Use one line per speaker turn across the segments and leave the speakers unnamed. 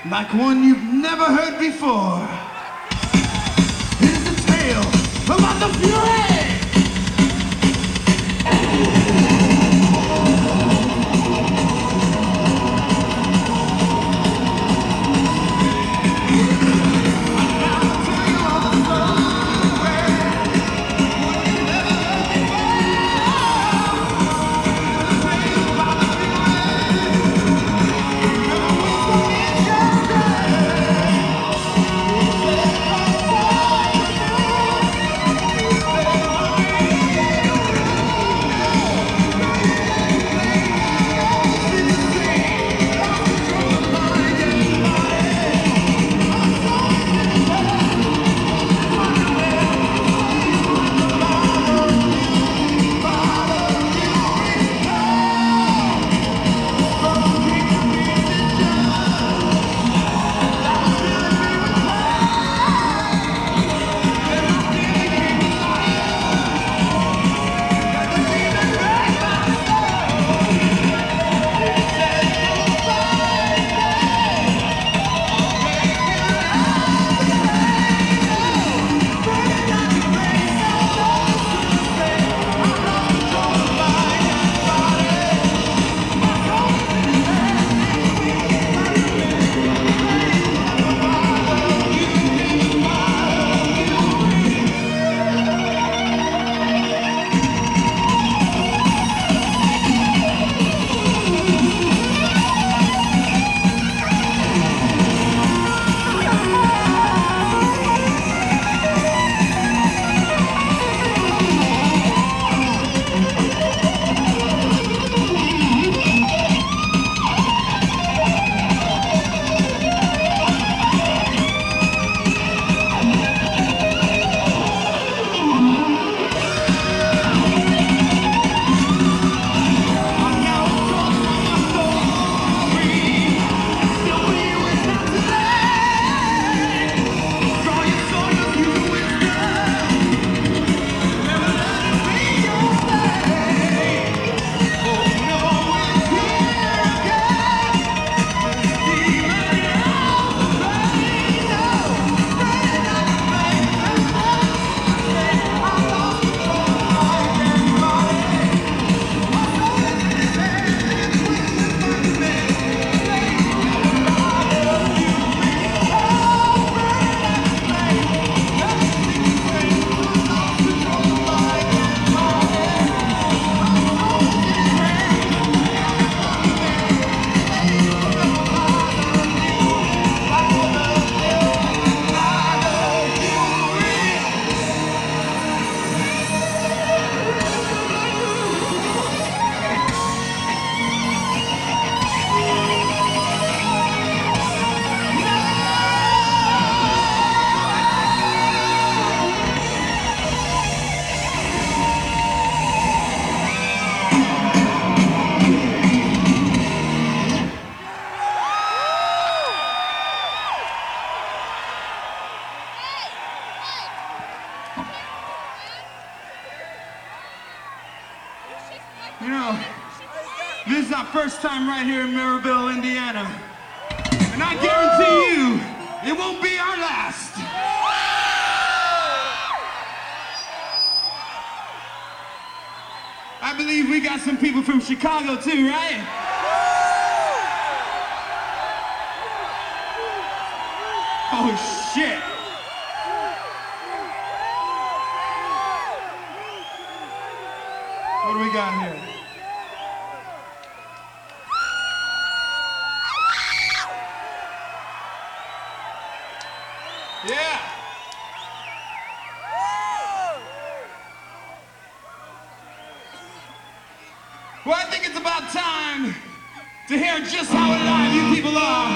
like one you've never heard before. Here's a tale about the Fury! You know, this is our first time right here in Maryville, Indiana. And I guarantee you, it won't be our last. I believe we got some people from Chicago too, right? Oh shit. What do we got here? Yeah. Well, I think it's about time to hear just how alive you people are.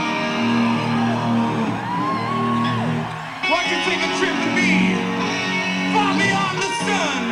Why don't you take a trip with me far beyond the sun?